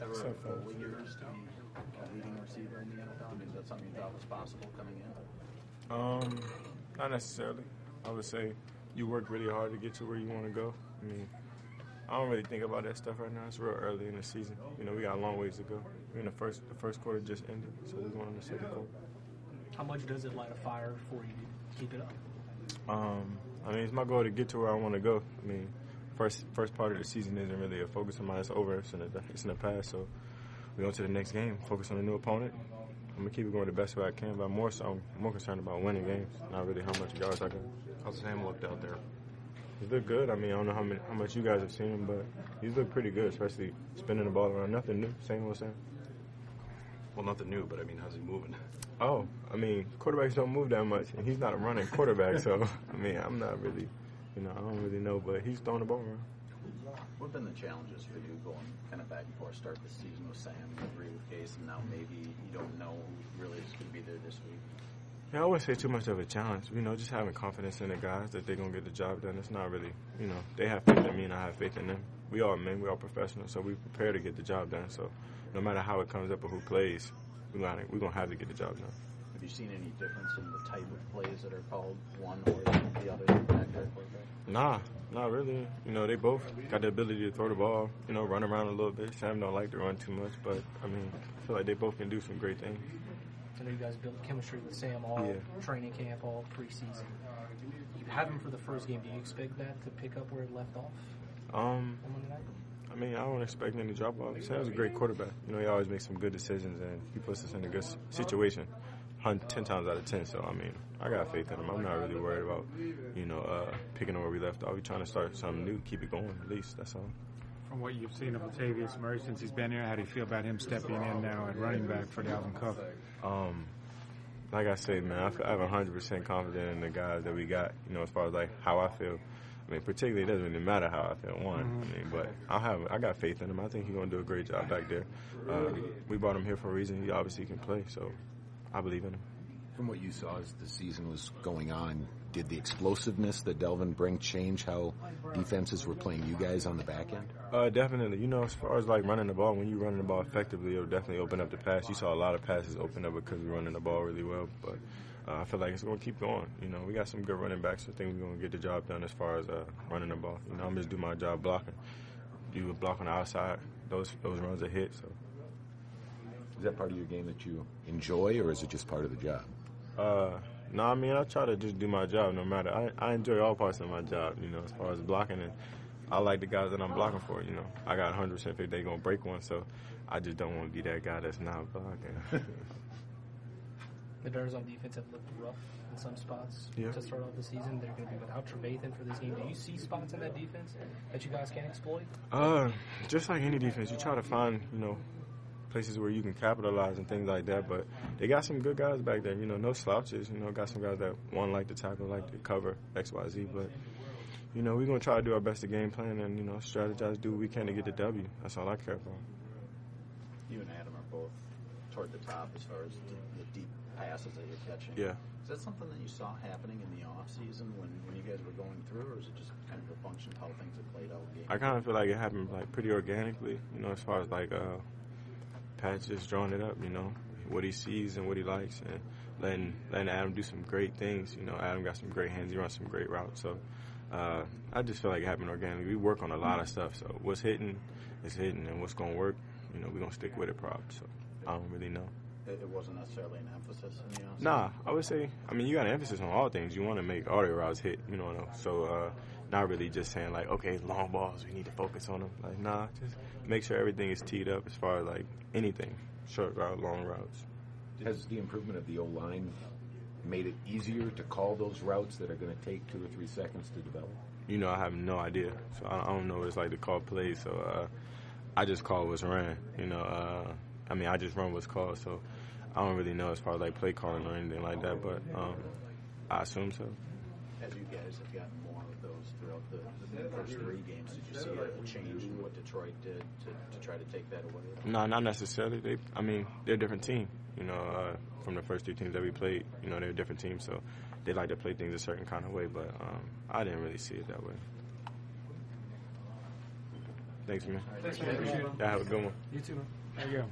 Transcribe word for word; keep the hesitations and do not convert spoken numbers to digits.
ever a goal of yours to be a leading receiver in the N F L? I mean, is that something you thought was possible coming in? Um, not necessarily. I would say you work really hard to get to where you want to go. I mean, I don't really think about that stuff right now. It's real early in the season. You know, we got a long ways to go. We're in the first the first quarter just ended, so we're going in the second quarter. How much does it light a fire for you to keep it up? Um, I mean, it's my goal to get to where I want to go. I mean, first first part of the season isn't really a focus of mine. It's over. It's in the, it's in the past. So we go to the next game, focus on a new opponent. I'm going to keep it going the best way I can, but more so I'm more concerned about winning games, not really how much yards I got. How's Sam looked out there? He's looked good. I mean, I don't know how, many, how much you guys have seen him, but he's looked pretty good, especially spinning the ball around. Nothing new, same old Sam. Well, nothing new, but I mean, how's he moving? Oh, I mean, quarterbacks don't move that much, and he's not a running quarterback, so, I mean, I'm not really, you know, I don't really know, but he's throwing the ball around. What have been the challenges for you going kind of back and forth, start the season with Sam, you agree with Case, and now maybe you don't know who really is going to be there this week? Yeah, I wouldn't say too much of a challenge. You know, just having confidence in the guys that they're going to get the job done. It's not really, you know, they have faith in me and I have faith in them. We all men, we all professionals, so we prepare to get the job done. So no matter how it comes up or who plays, we're going we're gonna have to get the job done. Have you seen any difference in the type of plays that are called one or the other back there quarterback? Nah, not really. You know, they both got the ability to throw the ball, you know, run around a little bit. Sam don't like to run too much, but, I mean, I feel like they both can do some great things. I know you guys built chemistry with Sam all yeah. training camp, all preseason. You have him for the first game. Do you expect that to pick up where it left off? Um, on Monday night? I mean, I don't expect any drop off. Sam's a great quarterback. You know, he always makes some good decisions, and he puts us in a good situation, ten times out of ten. So, I mean, I got faith in him. I'm not really worried about, you know, uh, picking up where we left off. We're trying to start something new, keep it going, at least. That's all. From what you've seen of Latavius Murray since he's been here, how do you feel about him stepping in now at running back for Dalvin Cook? Um, like I said, man, I, feel, I have one hundred percent confidence in the guys that we got, you know, as far as, like, how I feel. I mean, particularly, it doesn't really matter how I feel, one. Mm-hmm. I mean, but I have, I got faith in him. I think he's going to do a great job back there. Uh, we brought him here for a reason. He obviously can play, so I believe in him. From what you saw as the season was going on, did the explosiveness that Delvin bring change how defenses were playing you guys on the back end? Uh, definitely. You know, as far as, like, running the ball, when you're running the ball effectively, it'll definitely open up the pass. You saw a lot of passes open up because we're running the ball really well, but uh, I feel like it's going to keep going. You know, we got some good running backs. I think we're going to get the job done as far as uh, running the ball. You know, I'm just do my job blocking. Do a block on the outside. Those those runs are hit. So, is that part of your game that you enjoy, or is it just part of the job? Uh, no, I mean, I try to just do my job no matter. I, I enjoy all parts of my job, you know, as far as blocking. And I like the guys that I'm blocking for, you know. I got one hundred percent faith they're going to break one, so I just don't want to be that guy that's not blocking. The Bears on defense have looked rough in some spots yeah. to start off the season. They're going to be without Trevathan for this game. Do you see spots in that defense that you guys can exploit? Uh, just like any defense, you try to find, you know, places where you can capitalize and things like that. But they got some good guys back there. You know, no slouches. You know, got some guys that one like to tackle, like to cover X, Y, Z. But you know, we're gonna try to do our best to game plan and you know strategize, do what we can to get the W. That's all I care about. You and Adam are both toward the top as far as the, the deep passes that you're catching. Yeah. Is that something that you saw happening in the off season when, when you guys were going through, or is it just kind of a function of how things have played out? Game? I kind of feel like it happened like pretty organically. You know, as far as like. Uh, Pat's just drawing it up, you know, what he sees and what he likes, and letting letting Adam do some great things. You know, Adam got some great hands. He runs some great routes. So uh, I just feel like it happened organically. We work on a lot of stuff. So what's hitting is hitting, and what's going to work, you know, we're going to stick with it probably. So I don't really know. It wasn't necessarily an emphasis in the offseason? Nah, I would say, I mean, you got an emphasis on all things. You want to make all your routes hit, you know. So uh, not really just saying, like, okay, long balls, we need to focus on them. Like, nah, just make sure everything is teed up as far as, like, anything, short route, long routes. Has the improvement of the O-line made it easier to call those routes that are going to take two or three seconds to develop? You know, I have no idea. So I, I don't know what it's like to call plays. So uh, I just call what's ran, you know. Uh, I mean, I just run what's called, so I don't really know as far as, like, play calling or anything like that, but um, I assume so. As you guys have gotten more of those throughout the, the first three games, did you see a, a change in what Detroit did to, to try to take that away? No, not necessarily. They, I mean, they're a different team, you know, uh, from the first two teams that we played. You know, they're a different team, so they like to play things a certain kind of way, but um, I didn't really see it that way. Thanks, man. Thanks, man. Appreciate it. Y'all have a good one. You too, man. There you go.